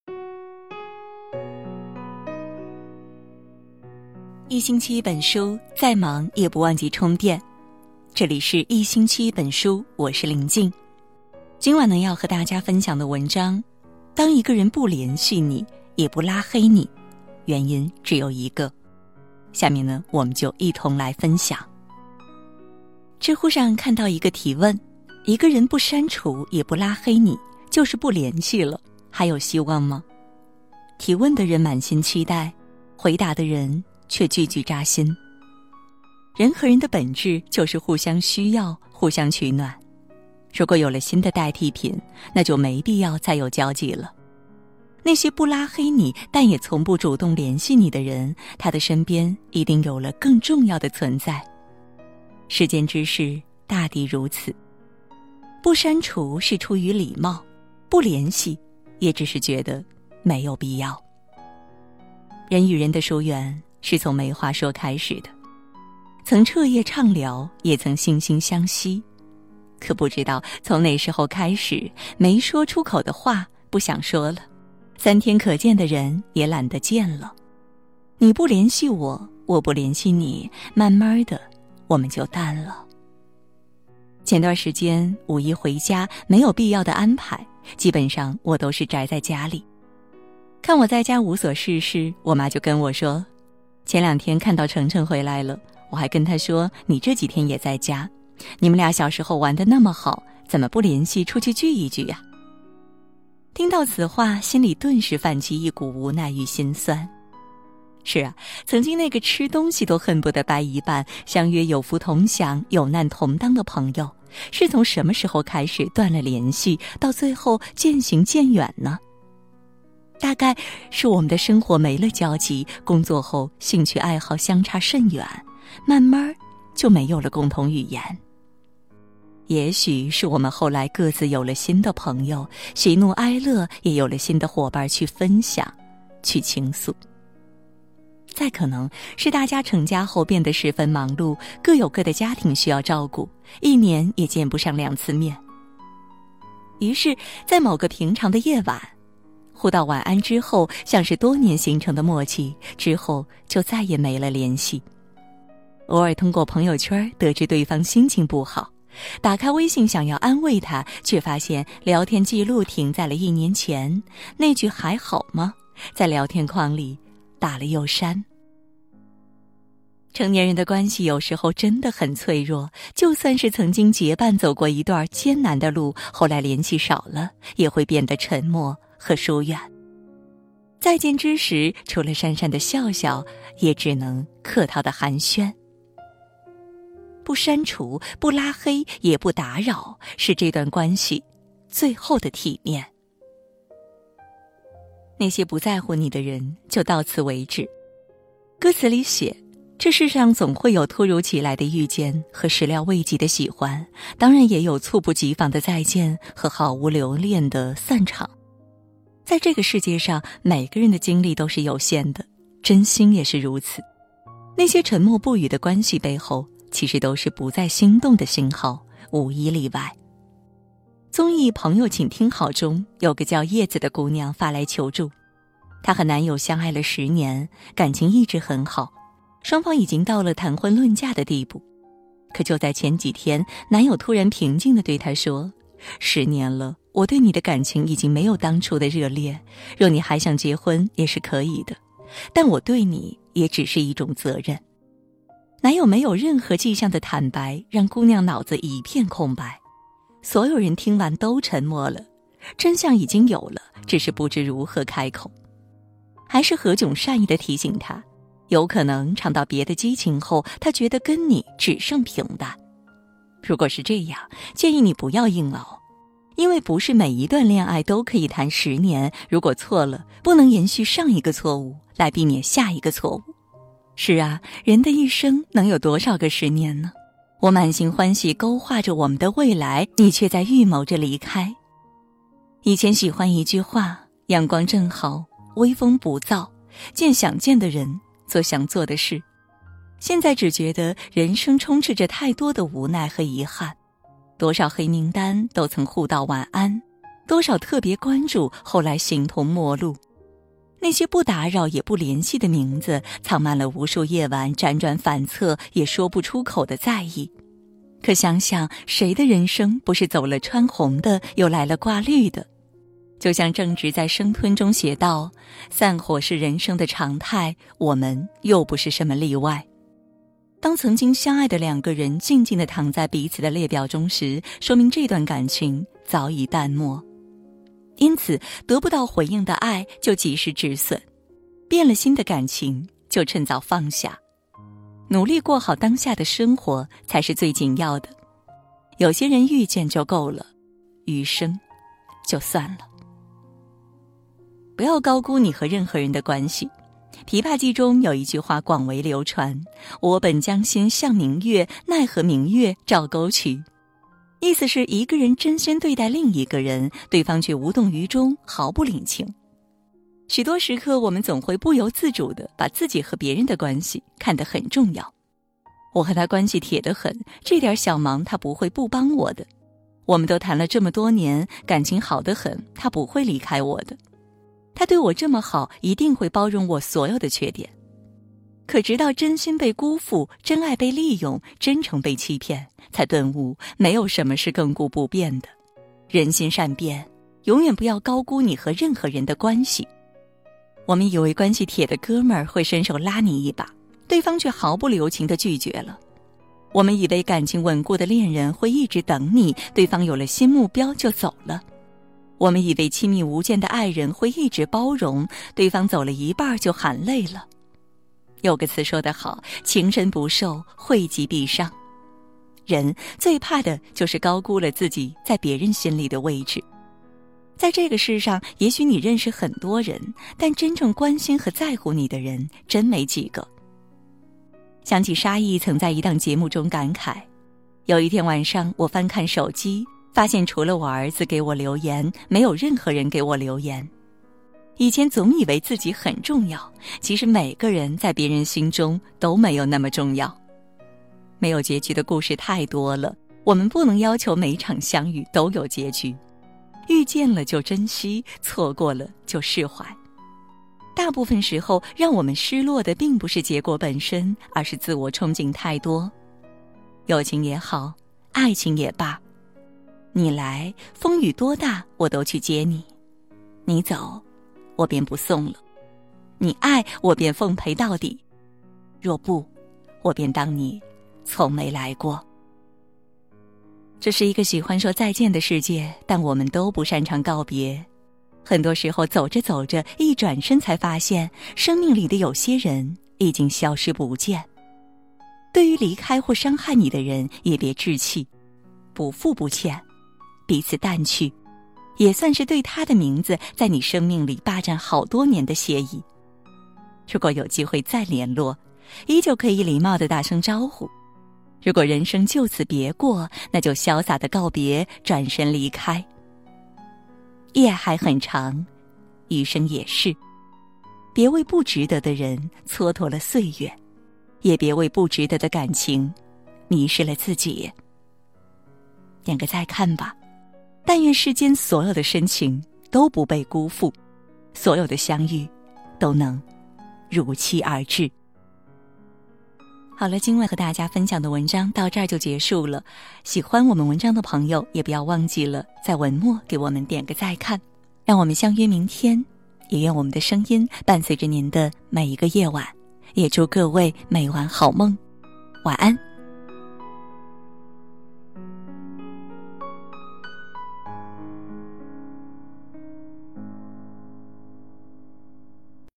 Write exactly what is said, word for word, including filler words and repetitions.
一星期一本书，再忙也不忘记充电。这里是一星期一本书，我是林静。今晚呢，要和大家分享的文章，当一个人不联系你，也不拉黑你，原因只有一个。下面呢，我们就一同来分享。知乎上看到一个提问，一个人不删除也不拉黑你，就是不联系了，还有希望吗？提问的人满心期待，回答的人却句句扎心。人和人的本质就是互相需要，互相取暖。如果有了新的代替品，那就没必要再有交集了。那些不拉黑你，但也从不主动联系你的人，他的身边一定有了更重要的存在。世间之事大抵如此，不删除是出于礼貌，不联系也只是觉得没有必要。人与人的疏远是从没话说开始的，曾彻夜畅聊，也曾惺惺相惜，可不知道从哪时候开始，没说出口的话不想说了，三天可见的人也懒得见了。你不联系我，我不联系你，慢慢的我们就淡了。前段时间五一回家，没有必要的安排，基本上我都是宅在家里。看我在家无所事事，我妈就跟我说，前两天看到程程回来了，我还跟他说，你这几天也在家，你们俩小时候玩得那么好，怎么不联系出去聚一聚呀？听到此话，心里顿时泛起一股无奈与心酸。是啊，曾经那个吃东西都恨不得掰一半，相约有福同享，有难同当的朋友，是从什么时候开始断了联系，到最后渐行渐远呢？大概是我们的生活没了交集，工作后兴趣爱好相差甚远，慢慢就没有了共同语言。也许是我们后来各自有了新的朋友，喜怒哀乐也有了新的伙伴去分享，去倾诉。再可能是大家成家后变得十分忙碌，各有各的家庭需要照顾，一年也见不上两次面。于是在某个平常的夜晚，互道晚安之后，像是多年形成的默契，之后就再也没了联系。偶尔通过朋友圈得知对方心情不好，打开微信想要安慰他，却发现聊天记录停在了一年前，那句还好吗在聊天框里打了又删。成年人的关系有时候真的很脆弱，就算是曾经结伴走过一段艰难的路，后来联系少了，也会变得沉默和疏远。再见之时，除了讪讪的笑笑，也只能客套的寒暄。不删除，不拉黑，也不打扰，是这段关系最后的体面。那些不在乎你的人，就到此为止。歌词里写，这世上总会有突如其来的遇见和始料未及的喜欢，当然也有猝不及防的再见和毫无留恋的散场。在这个世界上，每个人的精力都是有限的，真心也是如此。那些沉默不语的关系背后，其实都是不再心动的信号，无一例外。综艺《朋友请听好》中有个叫叶子的姑娘发来求助，她和男友相爱了十年，感情一直很好，双方已经到了谈婚论嫁的地步。可就在前几天，男友突然平静地对她说，十年了，我对你的感情已经没有当初的热烈，若你还想结婚也是可以的，但我对你也只是一种责任。男友没有任何迹象的坦白，让姑娘脑子一片空白。所有人听完都沉默了，真相已经有了，只是不知如何开口。还是何炅善意地提醒他，有可能尝到别的激情后，他觉得跟你只剩平淡。如果是这样，建议你不要硬熬，因为不是每一段恋爱都可以谈十年，如果错了，不能延续上一个错误来避免下一个错误。是啊，人的一生能有多少个十年呢？我满心欢喜勾画着我们的未来，你却在预谋着离开。以前喜欢一句话，阳光正好，微风不燥，见想见的人，做想做的事。现在只觉得人生充斥着太多的无奈和遗憾，多少黑名单都曾互道晚安， 多少特别关注，后来形同陌路。那些不打扰也不联系的名字，藏满了无数夜晚辗转反侧也说不出口的在意。可想想，谁的人生不是走了穿红的，又来了挂绿的？就像正直在《生吞》中写道，散伙是人生的常态，我们又不是什么例外。当曾经相爱的两个人静静地躺在彼此的列表中时，说明这段感情早已淡漠。因此，得不到回应的爱就及时止损，变了心的感情就趁早放下。努力过好当下的生活才是最紧要的。有些人遇见就够了，余生就算了。不要高估你和任何人的关系。《琵琶记》中有一句话广为流传：我本将心向明月，奈何明月照沟渠。意思是一个人真心对待另一个人，对方却无动于衷，毫不领情。许多时刻，我们总会不由自主地把自己和别人的关系看得很重要。我和他关系铁得很，这点小忙他不会不帮我的。我们都谈了这么多年，感情好得很，他不会离开我的。他对我这么好，一定会包容我所有的缺点。可直到真心被辜负，真爱被利用，真诚被欺骗，才顿悟没有什么是亘古不变的。人心善变，永远不要高估你和任何人的关系。我们以为关系铁的哥们儿会伸手拉你一把，对方却毫不留情地拒绝了。我们以为感情稳固的恋人会一直等你，对方有了新目标就走了。我们以为亲密无间的爱人会一直包容，对方走了一半就喊累了。有个词说得好，情深不寿，惠及必伤。人最怕的就是高估了自己在别人心里的位置。在这个世上，也许你认识很多人，但真正关心和在乎你的人真没几个。想起沙溢曾在一档节目中感慨，有一天晚上我翻看手机，发现除了我儿子给我留言，没有任何人给我留言。以前总以为自己很重要，其实每个人在别人心中都没有那么重要。没有结局的故事太多了，我们不能要求每场相遇都有结局。遇见了就珍惜，错过了就释怀。大部分时候，让我们失落的并不是结果本身，而是自我憧憬太多。友情也好，爱情也罢，你来，风雨多大我都去接你；你走，我便不送了；你爱，我便奉陪到底；若不，我便当你从没来过。这是一个喜欢说再见的世界，但我们都不擅长告别。很多时候走着走着，一转身才发现，生命里的有些人已经消失不见。对于离开或伤害你的人，也别置气，不负不欠，彼此淡去，也算是对他的名字在你生命里霸占好多年的协议。如果有机会再联络，依旧可以礼貌地打声招呼。如果人生就此别过，那就潇洒地告别，转身离开。夜还很长，余生也是。别为不值得的人蹉跎了岁月，也别为不值得的感情迷失了自己。点个再看吧，但愿世间所有的深情都不被辜负，所有的相遇都能如期而至。好了，今晚和大家分享的文章到这儿就结束了。喜欢我们文章的朋友，也不要忘记了在文末给我们点个再看。让我们相约明天，也愿我们的声音伴随着您的每一个夜晚。也祝各位每晚好梦，晚安。